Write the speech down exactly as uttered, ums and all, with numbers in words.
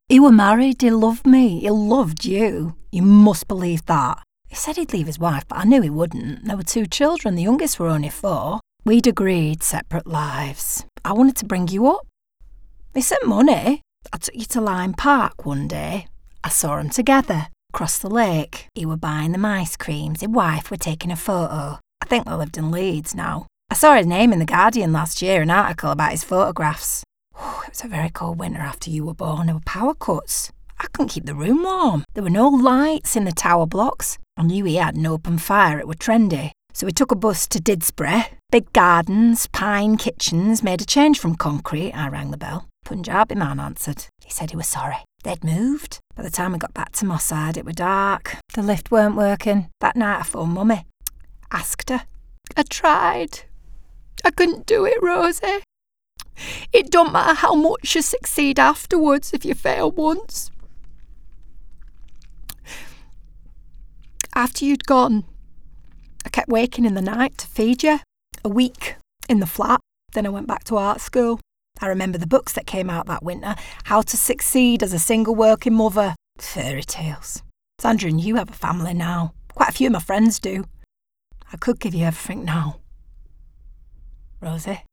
He were married, he loved me, he loved you. You must believe that. He said he'd leave his wife, but I knew he wouldn't. There were two children, the youngest were only four. We'd agreed separate lives. I wanted to bring you up. He sent money. I took you to Lyme Park one day. I saw them together, across the lake. He were buying them ice creams, his wife were taking a photo. I think they lived in Leeds now. I saw his name in The Guardian last year, an article about his photographs. It was a very cold winter after you were born. There were power cuts. I couldn't keep the room warm. There were no lights in the tower blocks. I knew he had an open fire. It were trendy. So we took a bus to Didsbury. Big gardens, pine kitchens, made a change from concrete. I rang the bell. Punjabi man answered. He said he was sorry. They'd moved. By the time we got back to Moss Side, it were dark. The lift weren't working. That night I phoned Mummy. Asked her. I tried. I couldn't do it, Rosie. It don't matter how much you succeed afterwards if you fail once. After you'd gone, I kept waking in the night to feed you. A week in the flat. Then I went back to art school. I remember the books that came out that winter. How to Succeed as a Single Working Mother. Fairy tales. Sandra and you have a family now. Quite a few of my friends do. I could give you everything now. Rosie?